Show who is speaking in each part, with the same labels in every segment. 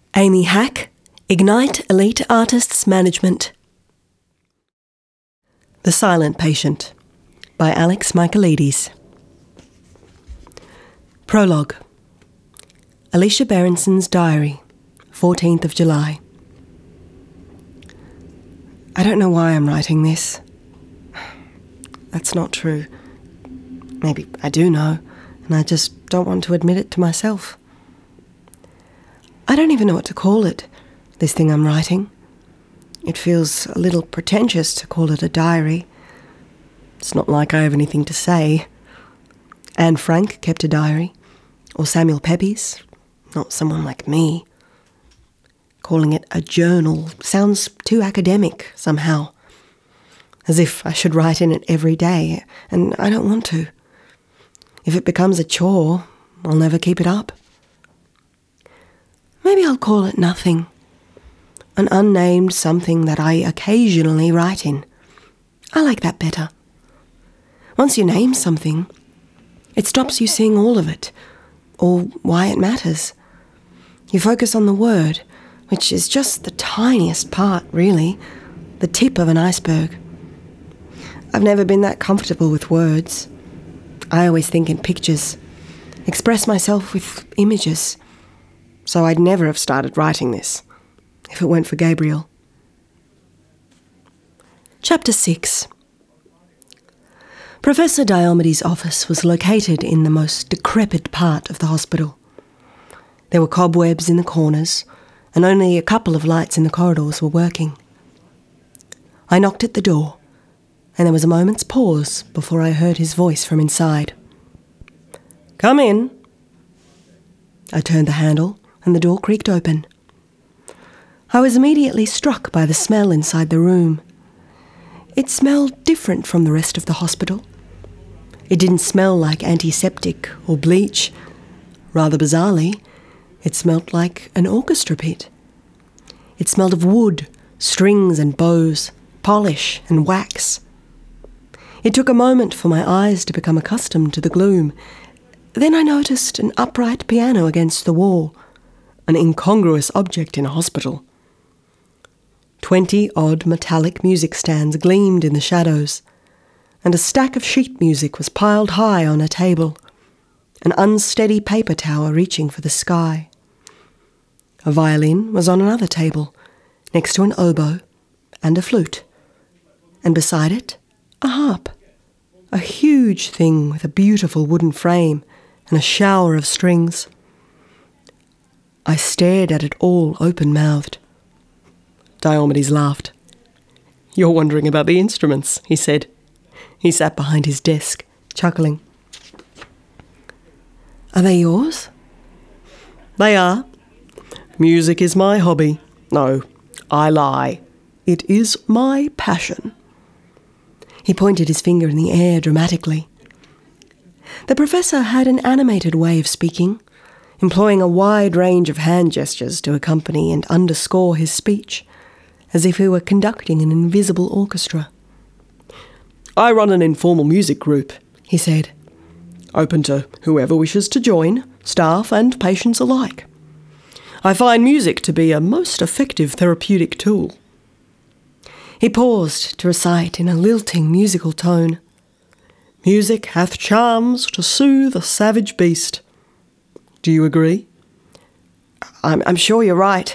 Speaker 1: Amy Hack, Ignite Elite Artists Management. The Silent Patient by Alex Michaelides. Prologue. Alicia Berenson's Diary, 14th of July. I don't know why I'm writing this. That's not true. Maybe I do know, and I just don't want to admit it to myself. I don't even know what to call it, this thing I'm writing. It feels a little pretentious to call it a diary. It's not like I have anything to say. Anne Frank kept a diary, or Samuel Pepys, not someone like me. Calling it a journal sounds too academic somehow, as if I should write in it every day, and I don't want to. If it becomes a chore, I'll never keep it up. Maybe I'll call it nothing. An unnamed something that I occasionally write in. I like that better. Once you name something, it stops you seeing all of it, or why it matters. You focus on the word, which is just the tiniest part, really, the tip of an iceberg. I've never been that comfortable with words. I always think in pictures, express myself with images. So I'd never have started writing this, if it weren't for Gabriel. Chapter 6. Professor Diomedes' office was located in the most decrepit part of the hospital. There were cobwebs in the corners, and only a couple of lights in the corridors were working. I knocked at the door, and there was a moment's pause before I heard his voice from inside. "Come in." I turned the handle, and the door creaked open. I was immediately struck by the smell inside the room. It smelled different from the rest of the hospital. It didn't smell like antiseptic or bleach. Rather bizarrely, it smelled like an orchestra pit. It smelled of wood, strings and bows, polish and wax. It took a moment for my eyes to become accustomed to the gloom. Then I noticed an upright piano against the wall, an incongruous object in a hospital. 20-odd metallic music stands gleamed in the shadows, and a stack of sheet music was piled high on a table, an unsteady paper tower reaching for the sky. A violin was on another table, next to an oboe and a flute, and beside it, a harp, a huge thing with a beautiful wooden frame and a shower of strings. I stared at it all open-mouthed. Diomedes laughed. "You're wondering about the instruments," he said. He sat behind his desk, chuckling. "Are they yours?" "They are. Music is my hobby. No, I lie. It is my passion." He pointed his finger in the air dramatically. The professor had an animated way of speaking, employing a wide range of hand gestures to accompany and underscore his speech, as if he were conducting an invisible orchestra. "I run an informal music group," he said, "open to whoever wishes to join, staff and patients alike. I find music to be a most effective therapeutic tool." He paused to recite in a lilting musical tone, "Music hath charms to soothe a savage beast." Do you agree? I'm sure you're right.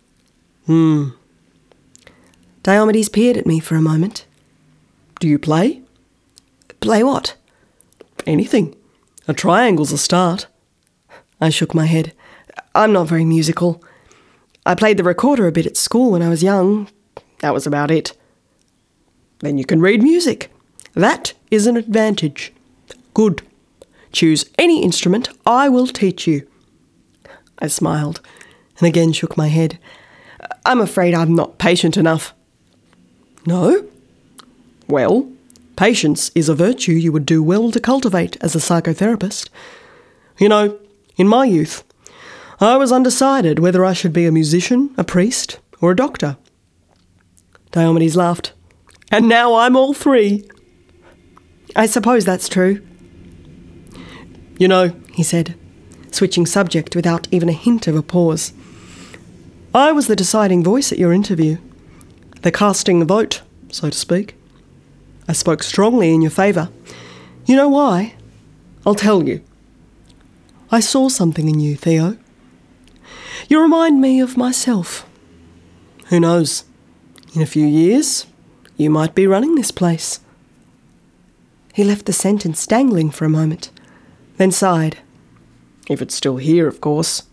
Speaker 1: Diomedes peered at me for a moment. "Do you play?" "Play what?" "Anything. A triangle's a start." I shook my head. "I'm not very musical. I played the recorder a bit at school when I was young. That was about it." "Then you can read music. That is an advantage." "Good. Choose any instrument, I will teach you." I smiled and again shook my head. "I'm afraid I'm not patient enough." "No? Well, patience is a virtue you would do well to cultivate as a psychotherapist. You know, in my youth, I was undecided whether I should be a musician, a priest, or a doctor." Diomedes laughed. "And now I'm all three." "I suppose that's true." "You know," he said, switching subject without even a hint of a pause, I was the deciding voice at your interview. The casting vote, so to speak. I spoke strongly in your favour. You know why? I'll tell you. I saw something in you, Theo. You remind me of myself. Who knows? In a few years, you might be running this place. He left the sentence dangling for a moment, then sighed. If it's still here, of course.